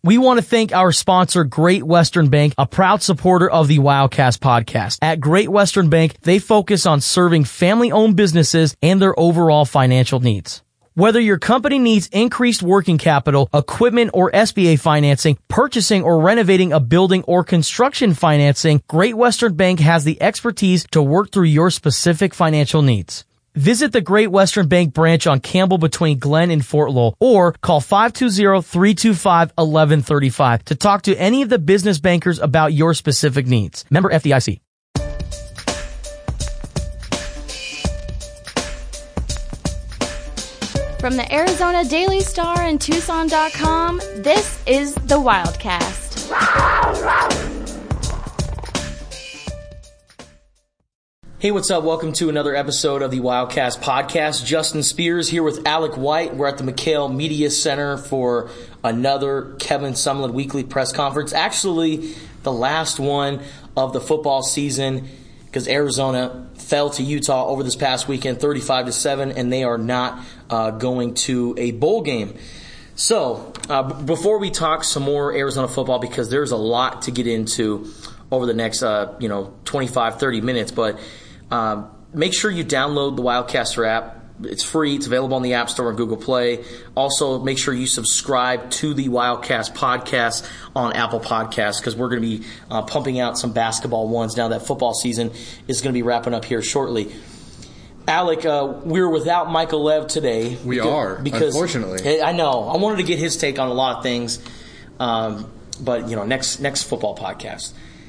We want to thank our sponsor, Great Western Bank, a proud supporter of the Wildcast podcast. At Great Western Bank, they focus on serving family-owned businesses and their overall financial needs. Whether your company needs increased working capital, equipment or SBA financing, purchasing or renovating a building or construction financing, Great Western Bank has the expertise to work through your specific financial needs. Visit the Great Western Bank branch on Campbell between Glen and Fort Lowell or call 520-325-1135 to talk to any of the business bankers about your specific needs. Member FDIC. From the Arizona Daily Star and Tucson.com, this is the Wildcast. Hey, what's up? Welcome to another episode of the Wildcast podcast. Justin Spears here with Alec White. We're at the McHale Media Center for another Kevin Sumlin weekly press conference. Actually, the last one of the football season because Arizona fell to Utah over this past weekend, 35-7, and they are not going to a bowl game. So, before we talk some more Arizona football, because there's a lot to get into over the next 25, 30 minutes, but make sure you download the Wildcaster app. It's free. It's available on the App Store and Google Play. Also, make sure you subscribe to the Wildcast podcast on Apple Podcasts because we're going to be pumping out some basketball ones now that football season is going to be wrapping up here shortly. Alec, we're without Michael Lev today. We are, unfortunately. I know. I wanted to get his take on a lot of things, but next football podcast.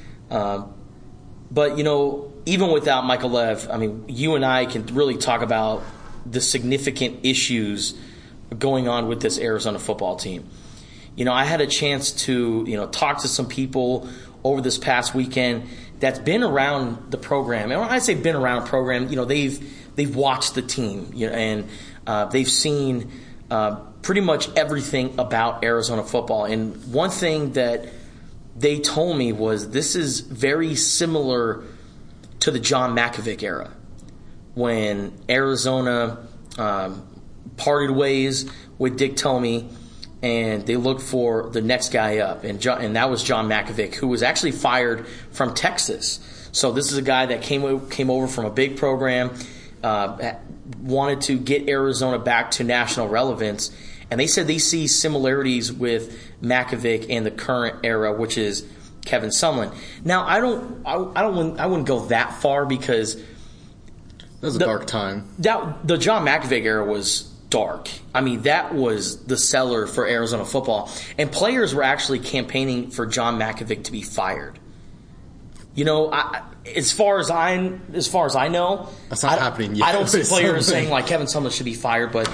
But even without Michael Lev, I mean, you and I can really talk about the significant issues going on with this Arizona football team. I had a chance to, talk to some people over this past weekend that's been around the program. And when I say been around a program, they've watched the team, and they've seen pretty much everything about Arizona football. And one thing that they told me was this is very similar to the John Mackovic era when Arizona parted ways with Dick Tomey and they looked for the next guy up. And that was John Mackovic, who was actually fired from Texas. So this is a guy that came over from a big program, wanted to get Arizona back to national relevance. And they said they see similarities with Mackovic and the current era, which is Kevin Sumlin. Now, I wouldn't go that far because that was a dark time. The John Mackovic era was dark. I mean, that was the seller for Arizona football, and players were actually campaigning for John Mackovic to be fired. As far as I know, that's not happening yet. I don't see players saying like Kevin Sumlin should be fired, but.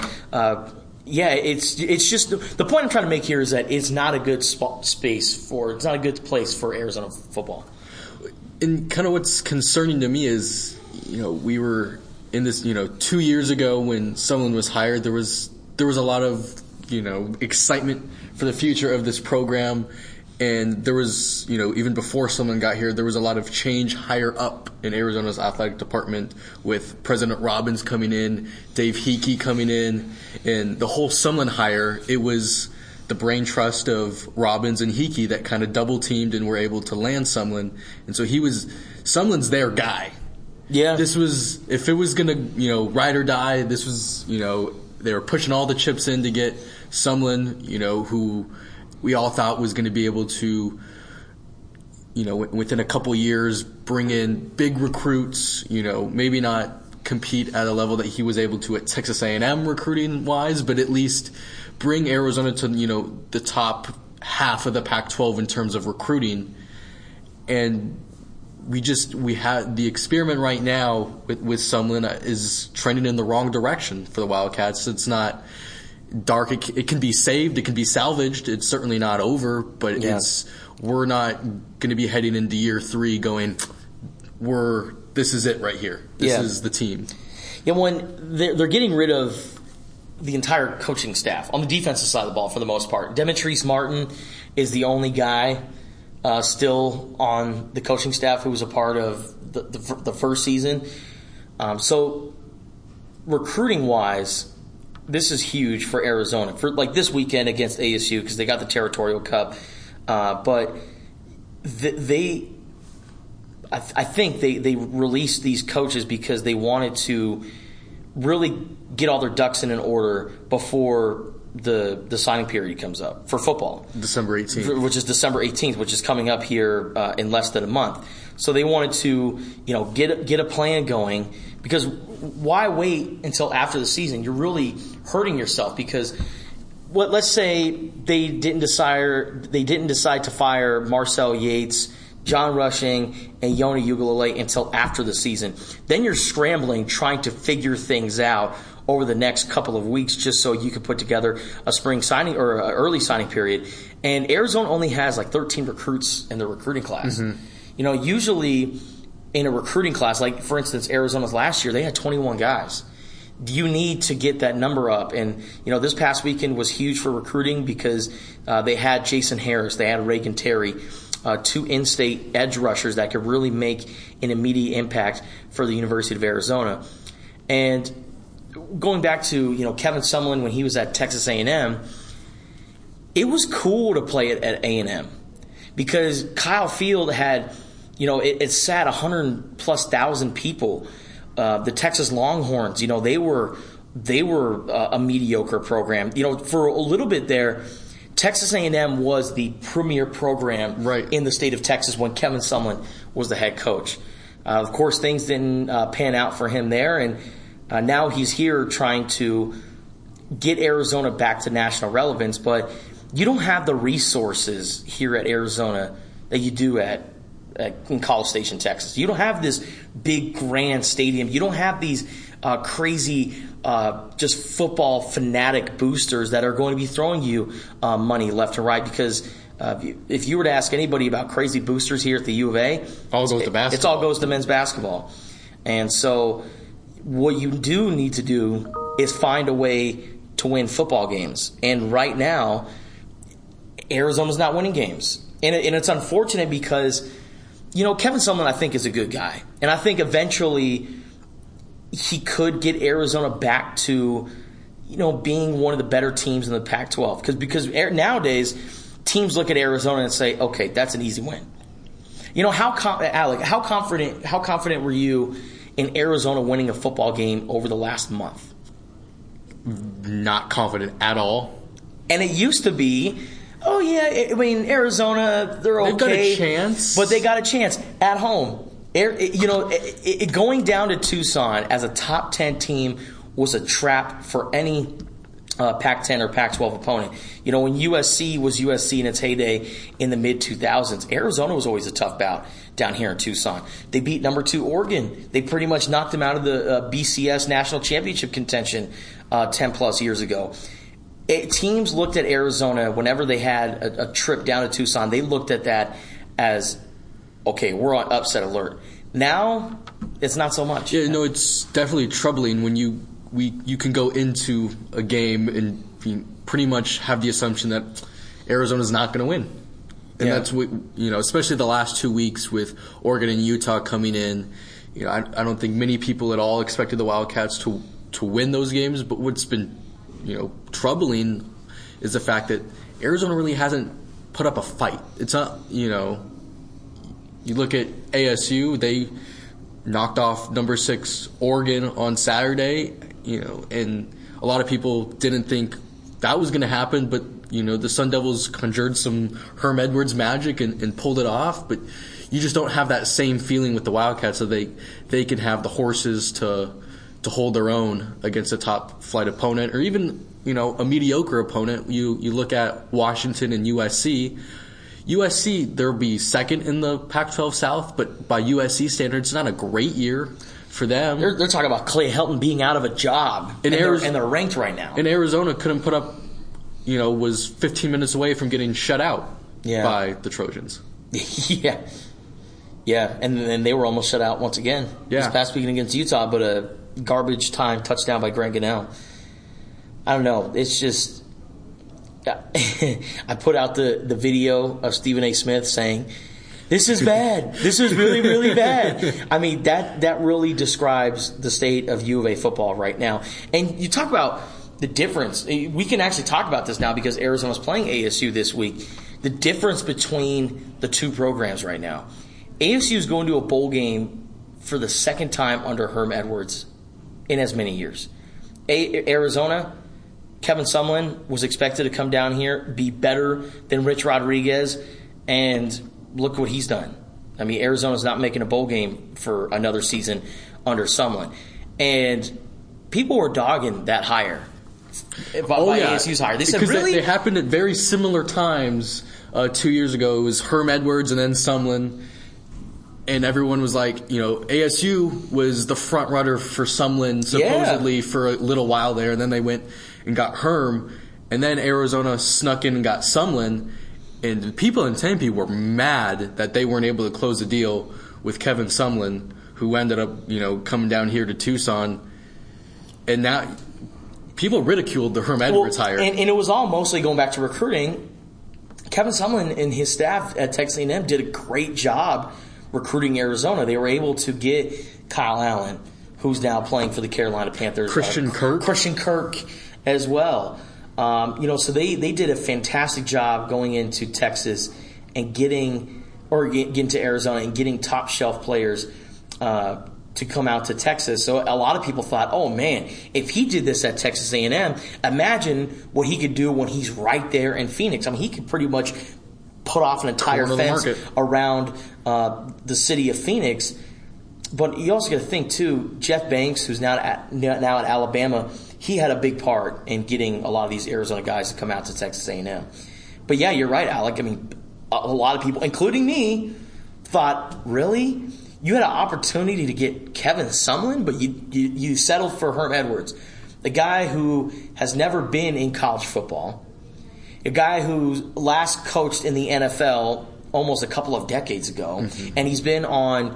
It's just the point I'm trying to make here is that it's not a good it's not a good place for Arizona football. And kind of what's concerning to me is, we were in this, 2 years ago when someone was hired, there was a lot of, excitement for the future of this program. And there was, even before someone got here, there was a lot of change higher up in Arizona's athletic department with President Robbins coming in, Dave Hickey coming in, and the whole Sumlin hire, it was the brain trust of Robbins and Hickey that kind of double teamed and were able to land Sumlin. And so Sumlin's their guy. Yeah. This was, if it was going to, ride or die, this was, they were pushing all the chips in to get Sumlin, who we all thought was going to be able to, within a couple years, bring in big recruits, maybe not compete at a level that he was able to at Texas A&M recruiting-wise, but at least bring Arizona to, the top half of the Pac-12 in terms of recruiting. And we had the experiment right now with Sumlin is trending in the wrong direction for the Wildcats. It's not dark. It can be saved. It can be salvaged. It's certainly not over, but we're not going to be heading into year 3 going, this is it right here. This is the team. Yeah, when they're getting rid of the entire coaching staff on the defensive side of the ball for the most part. Demetrice Martin is the only guy still on the coaching staff who was a part of the first season. So recruiting-wise, this is huge for Arizona for like this weekend against ASU because they got the Territorial Cup, but I think they released these coaches because they wanted to really get all their ducks in an order before the signing period comes up for football. December 18th. Which is December 18th, which is coming up here in less than a month. So they wanted to, get a plan going because why wait until after the season? You're really hurting yourself because let's say they didn't decide to fire Marcel Yates, John Rushing, and Yoni Ugalele until after the season. Then you're scrambling, trying to figure things out over the next couple of weeks just so you can put together a spring signing or an early signing period. And Arizona only has like 13 recruits in the recruiting class. Mm-hmm. Usually in a recruiting class, like for instance, Arizona's last year, they had 21 guys. You need to get that number up. And, this past weekend was huge for recruiting because they had Jason Harris, they had Reagan Terry, two in-state edge rushers that could really make an immediate impact for the University of Arizona. And going back to, Kevin Sumlin when he was at Texas A&M, it was cool to play it at A&M because Kyle Field had, it sat 100,000+ people. The Texas Longhorns, they were a mediocre program. For a little bit there, Texas A&M was the premier program in the state of Texas when Kevin Sumlin was the head coach. Of course, things didn't pan out for him there, and now he's here trying to get Arizona back to national relevance. But you don't have the resources here at Arizona that you do in College Station, Texas. You don't have this big, grand stadium. You don't have these crazy, just football fanatic boosters that are going to be throwing you money left and right. Because if you were to ask anybody about crazy boosters here at the U of A, all goes to basketball. It all goes to men's basketball. And so what you do need to do is find a way to win football games. And right now, Arizona's not winning games. And it's unfortunate because Kevin Sumlin, I think, is a good guy. And I think eventually he could get Arizona back to, being one of the better teams in the Pac-12. Because nowadays, teams look at Arizona and say, okay, that's an easy win. Alec, how confident were you in Arizona winning a football game over the last month? Not confident at all. And it used to be, oh, yeah, Arizona, they're okay. They've got a chance. But they got a chance at home. Going down to Tucson as a top 10 team was a trap for any Pac-10 or Pac-12 opponent. When USC was USC in its heyday in the mid-2000s, Arizona was always a tough bout down here in Tucson. They beat number 2 Oregon. They pretty much knocked them out of the BCS national championship contention 10-plus years ago. Teams looked at Arizona whenever they had a trip down to Tucson. They looked at that as, okay, we're on upset alert. Now, it's not so much. Yeah, no, it's definitely troubling when you can go into a game and pretty much have the assumption that Arizona's not going to win. And that's what, especially the last 2 weeks with Oregon and Utah coming in. I don't think many people at all expected the Wildcats to win those games, but what's been troubling is the fact that Arizona really hasn't put up a fight. It's not, you look at ASU, they knocked off number 6 Oregon on Saturday, and a lot of people didn't think that was going to happen, but, the Sun Devils conjured some Herm Edwards magic and pulled it off, but you just don't have that same feeling with the Wildcats so they can have the horses to hold their own against a top flight opponent or even, a mediocre opponent. You look at Washington and USC. USC, they'll be second in the Pac-12 South, but by USC standards, it's not a great year for them. They're talking about Clay Helton being out of a job, and they're ranked right now. And Arizona couldn't put up, was 15 minutes away from getting shut out by the Trojans. Yeah, and then they were almost shut out once again this past weekend against Utah, but a garbage time touchdown by Grant Gunnell. I don't know. It's just I put out the video of Stephen A. Smith saying, "This is bad. This is really, really bad." I mean, that really describes the state of U of A football right now. And you talk about, the difference. We can actually talk about this now because Arizona's playing ASU this week. The difference between the two programs right now. ASU is going to a bowl game for the second time under Herm Edwards in as many years. Arizona, Kevin Sumlin was expected to come down here, be better than Rich Rodriguez, and look what he's done. I mean, Arizona's not making a bowl game for another season under Sumlin. And people were dogging that hire. By ASU's hire. They said, because really? they happened at very similar times 2 years ago. It was Herm Edwards and then Sumlin. And everyone was like, ASU was the front runner for Sumlin supposedly for a little while there. And then they went and got Herm. And then Arizona snuck in and got Sumlin. And the people in Tempe were mad that they weren't able to close a deal with Kevin Sumlin, who ended up, coming down here to Tucson. And now people ridiculed the Herm Edwards hire. And it was all mostly going back to recruiting. Kevin Sumlin and his staff at Texas A&M did a great job recruiting Arizona. They were able to get Kyle Allen, who's now playing for the Carolina Panthers. Christian Kirk as well. So they did a fantastic job going into Texas and getting to Arizona and getting top shelf players to come out to Texas. So a lot of people thought, oh man, if he did this at Texas A&M, imagine what he could do when he's right there in Phoenix. I mean, he could pretty much put off an entire fence around the city of Phoenix. But you also got to think too, Jeff Banks, who's now at Alabama, he had a big part in getting a lot of these Arizona guys to come out to Texas A&M. But yeah, you're right, Alec. I mean, a lot of people, including me, thought, really? You had an opportunity to get Kevin Sumlin, but you settled for Herm Edwards, the guy who has never been in college football, a guy who last coached in the NFL almost a couple of decades ago, and he's been on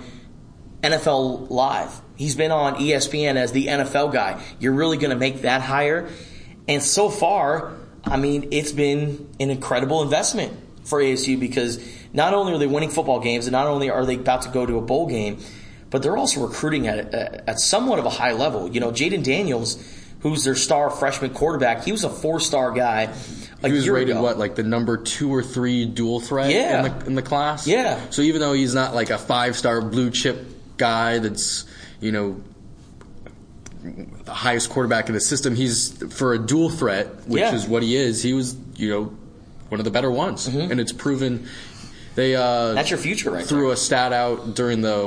NFL Live. He's been on ESPN as the NFL guy. You're really going to make that hire? And so far, I mean, it's been an incredible investment for ASU because not only are they winning football games and not only are they about to go to a bowl game, but they're also recruiting at somewhat of a high level. Jaden Daniels, who's their star freshman quarterback, he was a 4-star guy. He was rated like the number 2 or 3 dual threat in the class? Yeah. So even though he's not like a 5-star blue chip guy that's, the highest quarterback in the system, he's for a dual threat, which is what he is. He was, one of the better ones. And it's proven. They that's your future right threw a stat out during the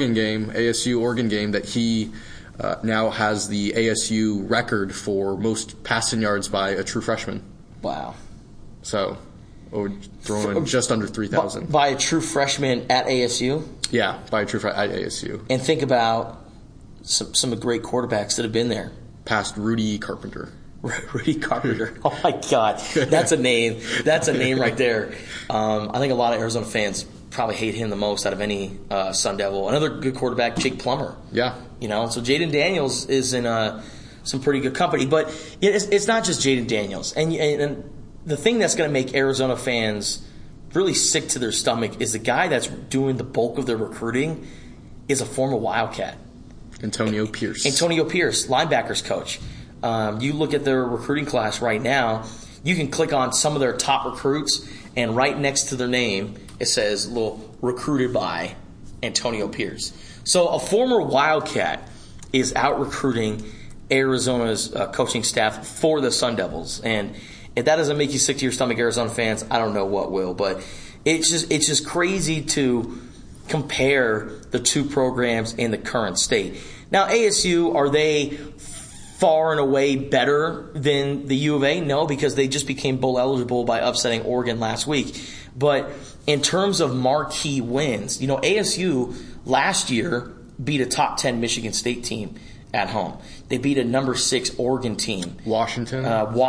ASU Oregon game, that he now has the ASU record for most passing yards by a true freshman. Wow. So, throwing just under 3,000. By a true freshman at ASU? Yeah, by a true freshman at ASU. And think about some of the great quarterbacks that have been there. Past Rudy Carpenter. Rudy Carpenter. Oh my God. That's a name. That's a name right there. I think a lot of Arizona fans probably hate him the most out of any Sun Devil. Another good quarterback, Jake Plummer. Yeah. So Jaden Daniels is in some pretty good company. But it's not just Jaden Daniels. And the thing that's going to make Arizona fans really sick to their stomach is the guy that's doing the bulk of their recruiting is a former Wildcat. Antonio Pierce, linebackers coach. You look at their recruiting class right now, you can click on some of their top recruits, and right next to their name, it says recruited by Antonio Pierce. So a former Wildcat is out recruiting Arizona's coaching staff for the Sun Devils. And if that doesn't make you sick to your stomach, Arizona fans, I don't know what will. But it's just crazy to compare the two programs in the current state. Now, ASU, are they far and away better than the U of A? No, because they just became bowl eligible by upsetting Oregon last week. But in terms of marquee wins, ASU last year beat a top 10 Michigan State team at home. They beat a number 6 Oregon team. Washington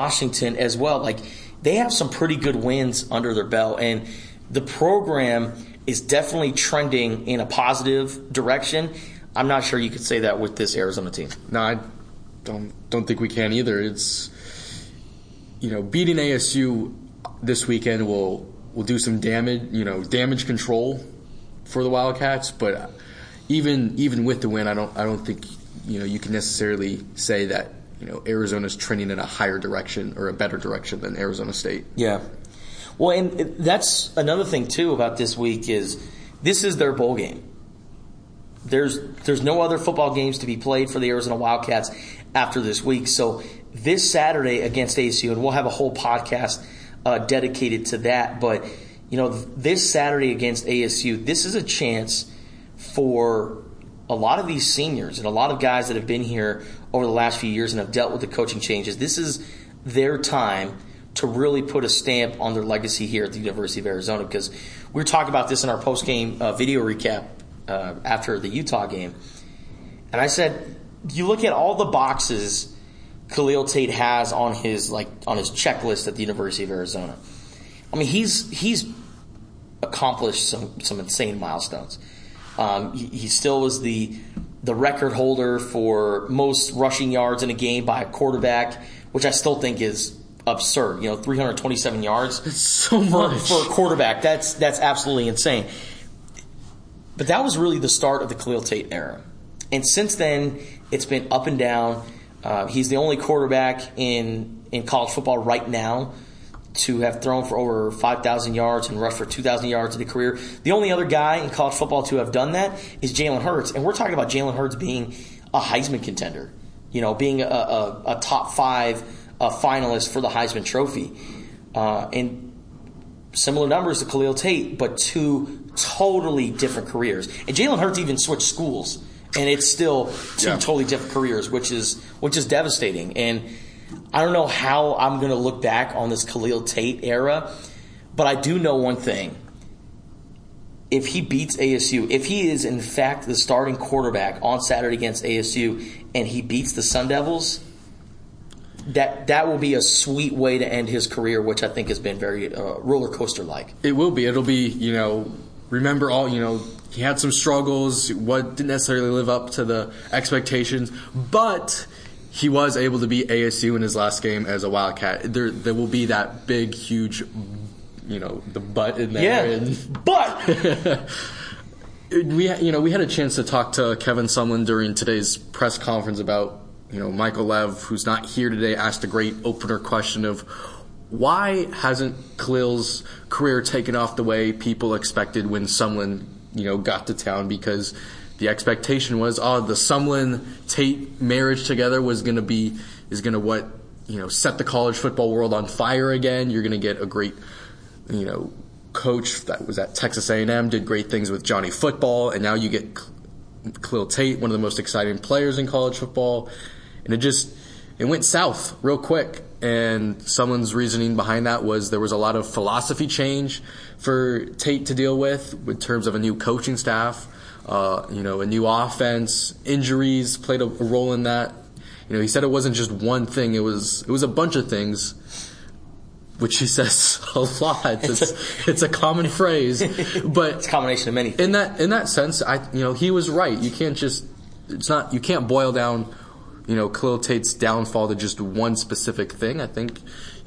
as well. They have some pretty good wins under their belt, and the program is definitely trending in a positive direction. I'm not sure you could say that with this Arizona team. No, I don't think we can either. It's beating ASU this weekend will do some damage control for the Wildcats, but even with the win, I don't think you can necessarily say that Arizona's trending in a higher direction or a better direction than Arizona State. Yeah. Well, and that's another thing, too, about this week is this is their bowl game. There's no other football games to be played for the Arizona Wildcats after this week. So this Saturday against ASU, and we'll have a whole podcast dedicated to that, but this Saturday against ASU, this is a chance for a lot of these seniors and a lot of guys that have been here over the last few years and have dealt with the coaching changes. This is their time to really put a stamp on their legacy here at the University of Arizona, because we were talking about this in our post-game video recap after the Utah game. And I said, you look at all the boxes Khalil Tate has on his checklist at the University of Arizona. I mean, he's accomplished some insane milestones. He still is the record holder for most rushing yards in a game by a quarterback, which I still think is absurd. 327 yards. It's so much for a quarterback. That's absolutely insane. But that was really the start of the Khalil Tate era. And since then, it's been up and down. He's the only quarterback in college football right now to have thrown for over 5,000 yards and rushed for 2,000 yards in a career. The only other guy in college football to have done that is Jalen Hurts. And we're talking about Jalen Hurts being a Heisman contender, being a top 5 finalist for the Heisman Trophy. And similar numbers to Khalil Tate, but 2 totally different careers. And Jalen Hurts even switched schools, and it's still 2 totally different careers, which is devastating. And I don't know how I'm going to look back on this Khalil Tate era, but I do know one thing. If he beats ASU, if he is in fact the starting quarterback on Saturday against ASU and he beats the Sun Devils, that will be a sweet way to end his career, which I think has been very roller coaster like. It will be. It'll be, remember all, he had some struggles, didn't necessarily live up to the expectations, but he was able to beat ASU in his last game as a Wildcat. There will be that big, huge, the butt in there. Yeah, and but we had a chance to talk to Kevin Sumlin during today's press conference about, Michael Lev, who's not here today, asked a great opener question of why hasn't Khalil's career taken off the way people expected when Sumlin, got to town, because the expectation was, the Sumlin-Tate marriage together is going to set the college football world on fire again. You're going to get a great, coach that was at Texas A&M, did great things with Johnny Football, and now you get Khalil Tate, one of the most exciting players in college football. And it went south real quick. And Sumlin's reasoning behind that was there was a lot of philosophy change for Tate to deal with in terms of a new coaching staff. A new offense, injuries played a role in that. He said it wasn't just one thing; it was a bunch of things, which he says a lot. It's a common phrase, but it's a combination of many things. In that sense, he was right. You can't boil down, Khalil Tate's downfall to just one specific thing. I think,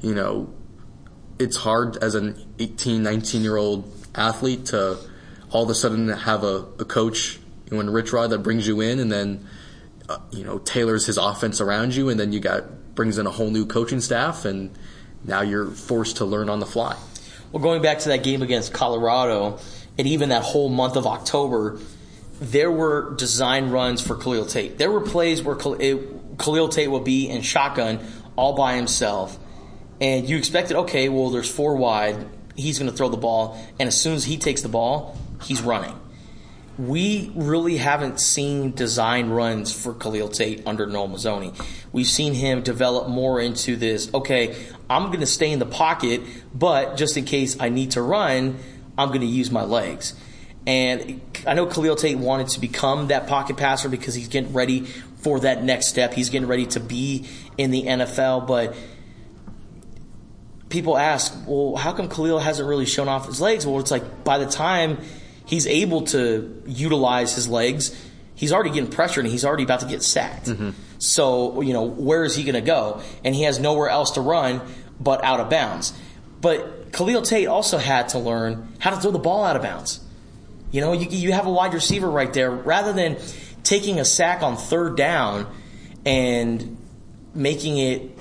it's hard as an 18, 19-year-old athlete to all of a sudden have a coach in Rich Rod that brings you in and then, tailors his offense around you, and then brings in a whole new coaching staff, and now you're forced to learn on the fly. Well, going back to that game against Colorado, and even that whole month of October, there were design runs for Khalil Tate. There were plays where Khalil Tate will be in shotgun all by himself, and you expected, okay, well, there's 4 wide, he's going to throw the ball, and as soon as he takes the ball, he's running. We really haven't seen design runs for Khalil Tate under Noel Mazzoni. We've seen him develop more into this, okay, I'm going to stay in the pocket, but just in case I need to run, I'm going to use my legs. And I know Khalil Tate wanted to become that pocket passer because he's getting ready for that next step. He's getting ready to be in the NFL, but people ask, well, how come Khalil hasn't really shown off his legs? Well, it's like by the time he's able to utilize his legs, he's already getting pressured and he's already about to get sacked. Mm-hmm. So, where is he going to go? And he has nowhere else to run but out of bounds. But Khalil Tate also had to learn how to throw the ball out of bounds. You have a wide receiver right there. Rather than taking a sack on 3rd down and making it,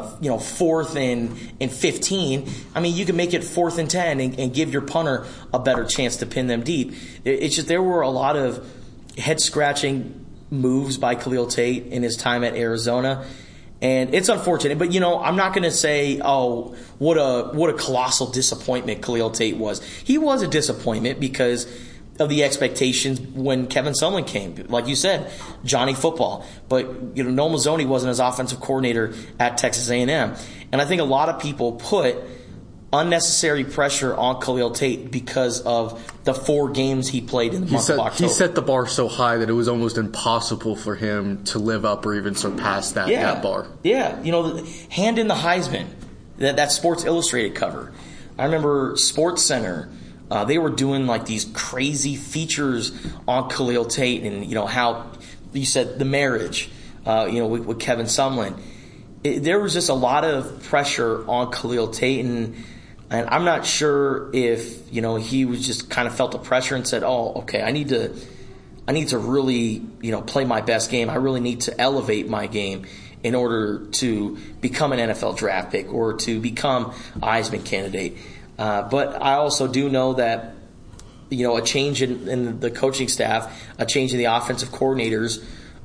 4th and 15. I mean, you can make it 4th and 10 and give your punter a better chance to pin them deep. It's just there were a lot of head-scratching moves by Khalil Tate in his time at Arizona. And it's unfortunate, but I'm not going to say, oh, what a colossal disappointment Khalil Tate was. He was a disappointment because of the expectations when Kevin Sumlin came. Like you said, Johnny Football. But Noel Mazzoni wasn't his offensive coordinator at Texas A&M. And I think a lot of people put unnecessary pressure on Khalil Tate because of the 4 games he played in the month of October. He set the bar so high that it was almost impossible for him to live up or even surpass that bar. Yeah, hand in the Heisman, that Sports Illustrated cover. I remember Sports Center, they were doing like these crazy features on Khalil Tate and how you said the marriage, with Kevin Sumlin. There was just a lot of pressure on Khalil Tate, and I'm not sure if he was just kind of felt the pressure and said, "Oh, okay, I need to really play my best game. I really need to elevate my game in order to become an NFL draft pick or to become a Heisman candidate." But I also do know that a change in the coaching staff, a change in the offensive coordinators,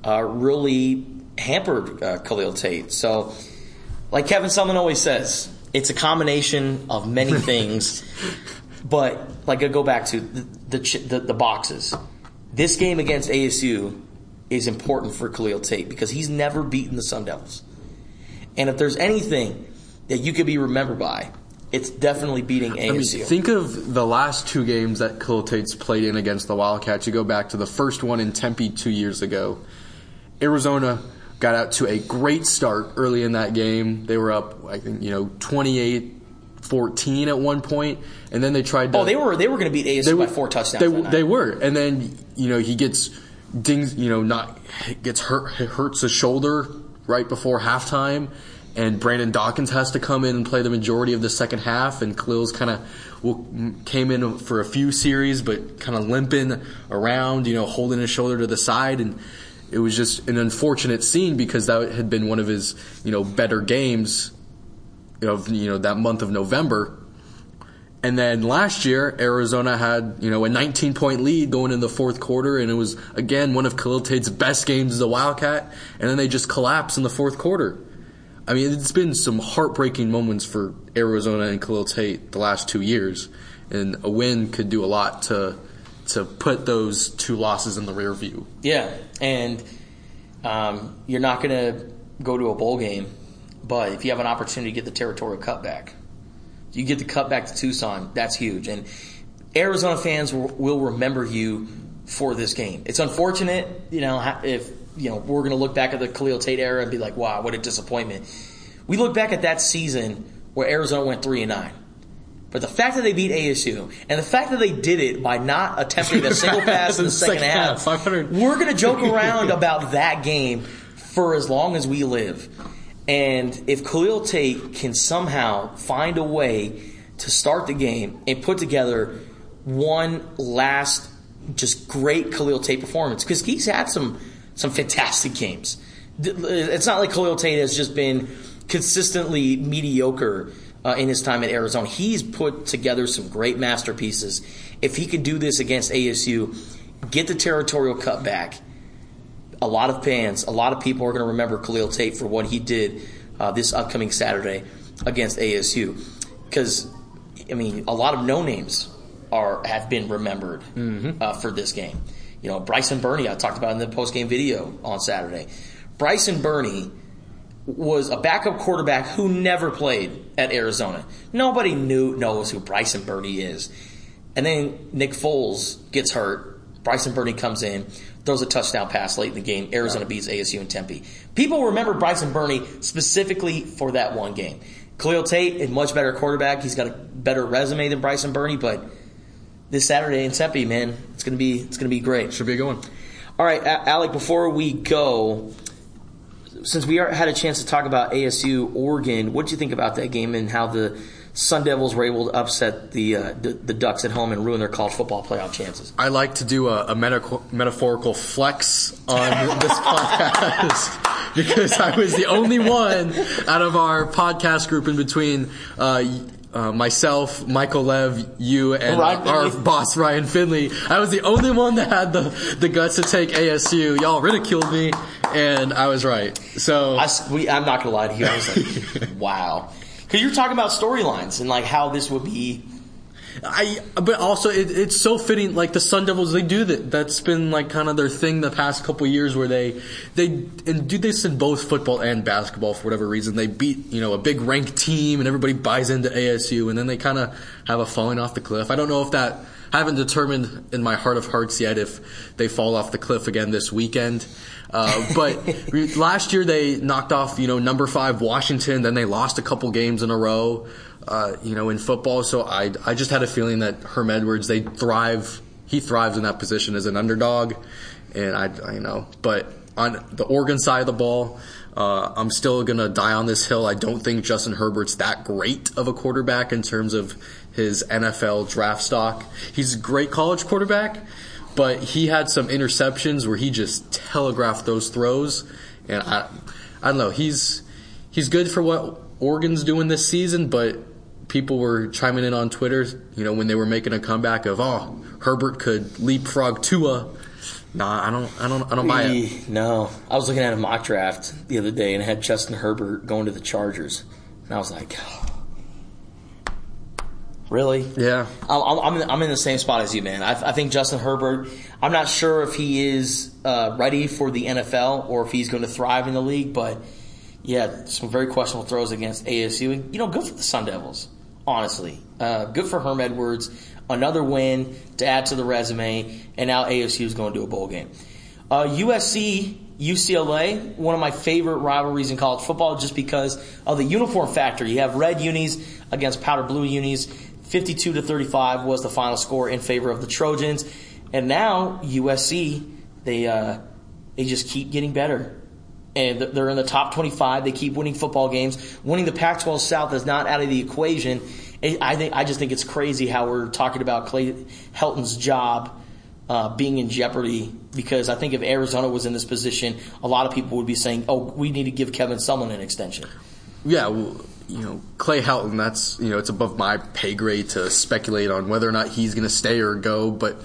really hampered Khalil Tate. So, like Kevin Sumlin always says, it's a combination of many things. But like I go back to the boxes. This game against ASU is important for Khalil Tate because he's never beaten the Sun Devils. And if there's anything that you could be remembered by, it's definitely beating ASU. I mean, think of the last 2 games that Khalil Tate's played in against the Wildcats. You go back to the first one in Tempe 2 years ago. Arizona got out to a great start early in that game. They were up, I think, 28-14 at one point, and then they tried to... Oh, they were going to beat ASU by 4 touchdowns. They were, and then he gets dings, hurts his shoulder right before halftime, and Brandon Dawkins has to come in and play the majority of the second half, and Khalil's kind of came in for a few series, but kind of limping around, holding his shoulder to the side, and it was just an unfortunate scene because that had been one of his, better games of, that month of November. And then last year, Arizona had, a 19-point lead going in the 4th quarter, and it was, again, one of Khalil Tate's best games as a Wildcat, and then they just collapsed in the 4th quarter. I mean, it's been some heartbreaking moments for Arizona and Khalil Tate the last 2 years, and a win could do a lot to put those 2 losses in the rear view. Yeah, and you're not going to go to a bowl game, but if you have an opportunity to get the territorial cutback, you get the cutback to Tucson, that's huge. And Arizona fans will remember you for this game. It's unfortunate, if we're going to look back at the Khalil Tate era and be like, wow, what a disappointment. We look back at that season where Arizona went 3-9. But the fact that they beat ASU and the fact that they did it by not attempting a single pass in the second half, we're going to joke around about that game for as long as we live. And if Khalil Tate can somehow find a way to start the game and put together one last just great Khalil Tate performance, because he's had some fantastic games. It's not like Khalil Tate has just been consistently mediocre in his time at Arizona. He's put together some great masterpieces. If he could do this against ASU, get the territorial cutback, a lot of fans, a lot of people are going to remember Khalil Tate for what he did this upcoming Saturday against ASU. Because, I mean, a lot of no-names have been remembered for this game. Bryson Burney, I talked about in the post-game video on Saturday. Bryson Burney was a backup quarterback who never played at Arizona. Nobody knows who Bryson Burney is. And then Nick Foles gets hurt. Bryson Burney comes in, throws a touchdown pass late in the game. Arizona beats ASU in Tempe. People remember Bryson Burney specifically for that one game. Khalil Tate, a much better quarterback. He's got a better resume than Bryson Burney, but this Saturday in Tempe, man, it's gonna be great. Should be a good one. All right, Alec, before we go, since we had a chance to talk about ASU Oregon, what did you think about that game and how the Sun Devils were able to upset the Ducks at home and ruin their college football playoff chances? I like to do a metaphorical flex on this podcast because I was the only one out of our podcast group in between myself, Michael Lev, you, and our boss Ryan Finley. I was the only one that had the guts to take ASU. Y'all ridiculed me, and I was right. So I'm not gonna lie to you. I was like, wow, because you're talking about storylines and like how this would be. But also it's so fitting. Like the Sun Devils, they do that. That's been like kind of their thing the past couple of years, where they do this in both football and basketball for whatever reason. They beat a big ranked team, and everybody buys into ASU, and then they kind of have a falling off the cliff. I don't know if that. I haven't determined in my heart of hearts yet if they fall off the cliff again this weekend. But last year they knocked off number 5 Washington. Then they lost a couple games in a row. In football. So I just had a feeling that Herm Edwards, he thrives in that position as an underdog. And but on the Oregon side of the ball, I'm still going to die on this hill. I don't think Justin Herbert's that great of a quarterback in terms of his NFL draft stock. He's a great college quarterback, but he had some interceptions where he just telegraphed those throws. And I don't know. He's good for what Oregon's doing this season, but people were chiming in on Twitter, when they were making a comeback of, Herbert could leapfrog Tua. Nah, I don't buy it. No. I was looking at a mock draft the other day and it had Justin Herbert going to the Chargers. And I was like, really? Yeah. I'm in the same spot as you, man. I think Justin Herbert, I'm not sure if he is ready for the NFL or if he's going to thrive in the league, but yeah, some very questionable throws against ASU. And, good for the Sun Devils, honestly. Good for Herm Edwards. Another win to add to the resume. And now ASU is going to do a bowl game. USC, UCLA, one of my favorite rivalries in college football just because of the uniform factor. You have red unis against powder blue unis. 52-35 was the final score in favor of the Trojans. And now USC, they just keep getting better. And they're in the top 25. They keep winning football games. Winning the Pac-12 South is not out of the equation. I just think it's crazy how we're talking about Clay Helton's job being in jeopardy, because I think if Arizona was in this position, a lot of people would be saying, we need to give Kevin Sumlin an extension. Yeah, well, Clay Helton, that's, it's above my pay grade to speculate on whether or not he's going to stay or go, but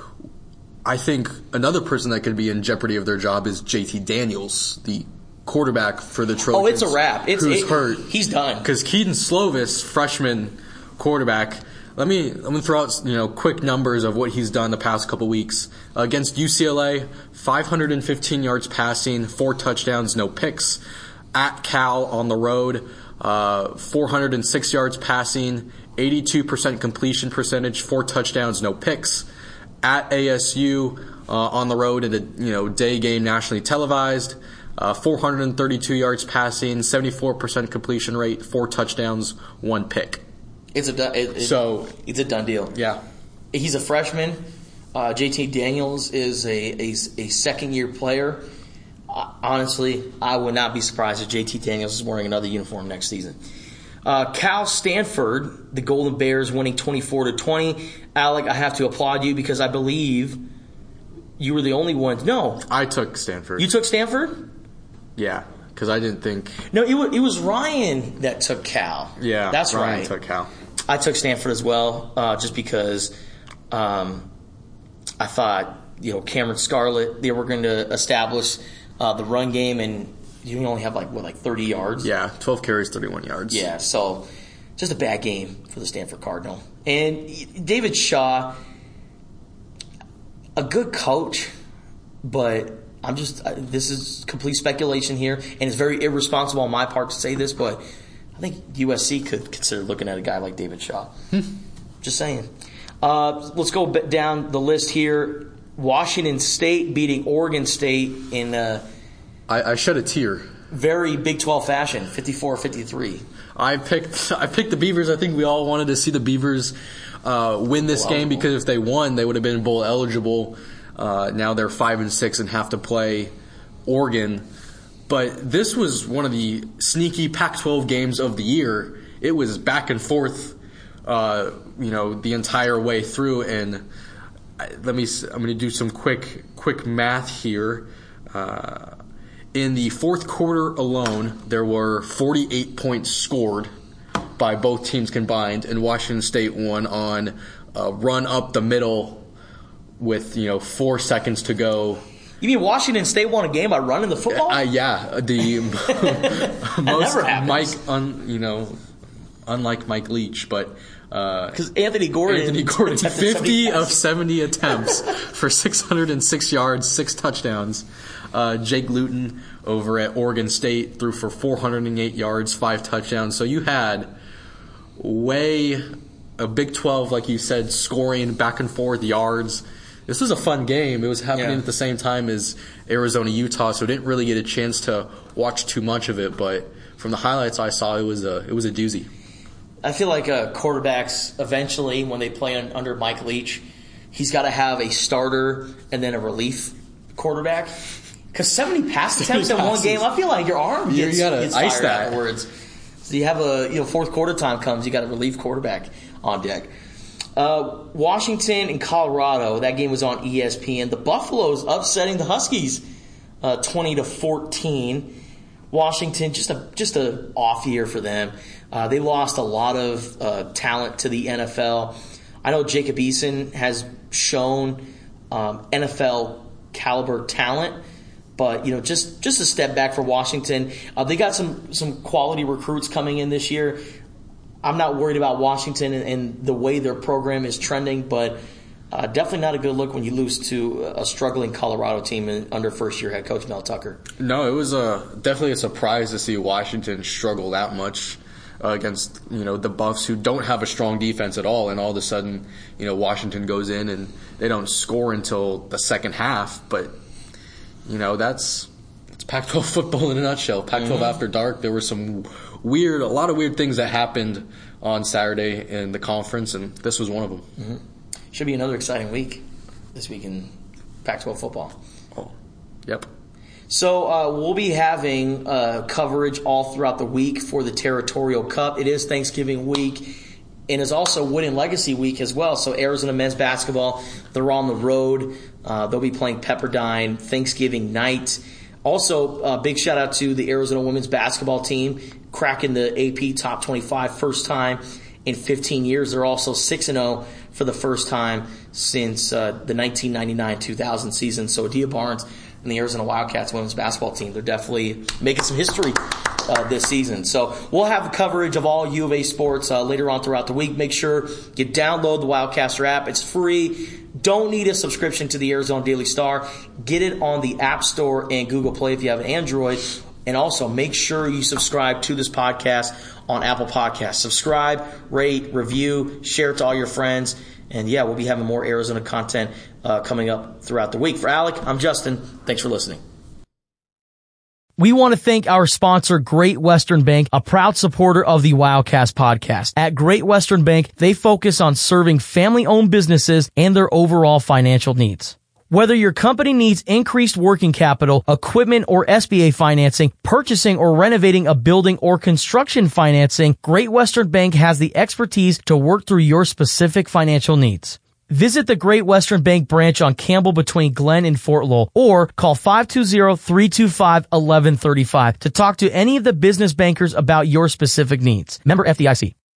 I think another person that could be in jeopardy of their job is JT Daniels, the quarterback for the Trojans. Oh, it's a wrap. Who's hurt. He's done. Because Keaton Slovis, freshman quarterback, let me throw out quick numbers of what he's done the past couple weeks. Against UCLA, 515 yards passing, 4 touchdowns, no picks. At Cal on the road, 406 yards passing, 82% completion percentage, 4 touchdowns, no picks. At ASU on the road in a day game nationally televised, 432 yards passing, 74% completion rate, 4 touchdowns, 1 pick. It's a done deal. Yeah, he's a freshman. JT Daniels is a second year player. Honestly, I would not be surprised if JT Daniels is wearing another uniform next season. Cal Stanford, the Golden Bears winning 24-20. Alec, I have to applaud you because I believe you were the only one. No. I took Stanford. You took Stanford? Yeah, because I didn't think. No, it was Ryan that took Cal. Yeah, that's Ryan right. took Cal. I took Stanford as well, just because I thought, Cameron Scarlett, they were going to establish the run game, and you only have like 30 yards. Yeah, 12 carries, 31 yards. Yeah, so just a bad game for the Stanford Cardinal. And David Shaw, a good coach, but this is complete speculation here, and it's very irresponsible on my part to say this, but I think USC could consider looking at a guy like David Shaw. Just saying. Let's go down the list here. Washington State beating Oregon State in I shed a tear. Very Big 12 fashion, 54-53. I picked the Beavers. I think we all wanted to see the Beavers win this game because if they won, they would have been bowl eligible. Now they're 5-6 and have to play Oregon. But this was one of the sneaky Pac-12 games of the year. It was back and forth, the entire way through. And I'm going to do some quick math here. In the fourth quarter alone, there were 48 points scored by both teams combined, and Washington State won on a run up the middle with 4 seconds to go. You mean Washington State won a game by running the football? Yeah, the most never happens. Unlike Mike Leach, but because Anthony Gordon 50 of 70 attempts for 606 yards, 6 touchdowns. Jake Luton over at Oregon State threw for 408 yards, 5 touchdowns. So you had a Big 12, like you said, scoring back and forth yards. This was a fun game. It was happening at the same time as Arizona-Utah, so I didn't really get a chance to watch too much of it. But from the highlights I saw, it was a doozy. I feel like quarterbacks eventually, when they play under Mike Leach, he's got to have a starter and then a relief quarterback. Because 70 pass attempts in one game, I feel like your arm gets ice tired that. afterwards. So you have fourth quarter time comes, you got a relief quarterback on deck. Washington and Colorado, that game was on ESPN. The Buffaloes upsetting the Huskies 20-14. Washington, just a off year for them. They lost a lot of talent to the NFL. I know Jacob Eason has shown NFL caliber talent, but just a step back for Washington. They got some quality recruits coming in this year. I'm not worried about Washington and the way their program is trending, but definitely not a good look when you lose to a struggling Colorado team under first-year head coach Mel Tucker. No, it was definitely a surprise to see Washington struggle that much against the Buffs, who don't have a strong defense at all, and all of a sudden Washington goes in and they don't score until the second half. But it's Pac-12 football in a nutshell. Pac-12 after dark. There were a lot of weird things that happened on Saturday in the conference, and this was one of them. Mm-hmm. Should be another exciting week this week in Pac-12 football. Oh, yep. So we'll be having coverage all throughout the week for the Territorial Cup. It is Thanksgiving week, and it's also Wood and Legacy week as well. So Arizona men's basketball, they're on the road. They'll be playing Pepperdine Thanksgiving night. Also, big shout out to the Arizona women's basketball team, cracking the AP Top 25 first time in 15 years. They're also 6-0 for the first time since the 1999-2000 season. So Adia Barnes and the Arizona Wildcats women's basketball team, they're definitely making some history this season. So we'll have coverage of all U of A sports later on throughout the week. Make sure you download the Wildcaster app. It's free. Don't need a subscription to the Arizona Daily Star. Get it on the App Store and Google Play if you have an Android. And also make sure you subscribe to this podcast on Apple Podcasts. Subscribe, rate, review, share it to all your friends. And yeah, we'll be having more Arizona content coming up throughout the week. For Alec, I'm Justin. Thanks for listening. We want to thank our sponsor, Great Western Bank, a proud supporter of the Wildcast podcast. At Great Western Bank, they focus on serving family-owned businesses and their overall financial needs. Whether your company needs increased working capital, equipment or SBA financing, purchasing or renovating a building or construction financing, Great Western Bank has the expertise to work through your specific financial needs. Visit the Great Western Bank branch on Campbell between Glen and Fort Lowell, or call 520-325-1135 to talk to any of the business bankers about your specific needs. Member FDIC.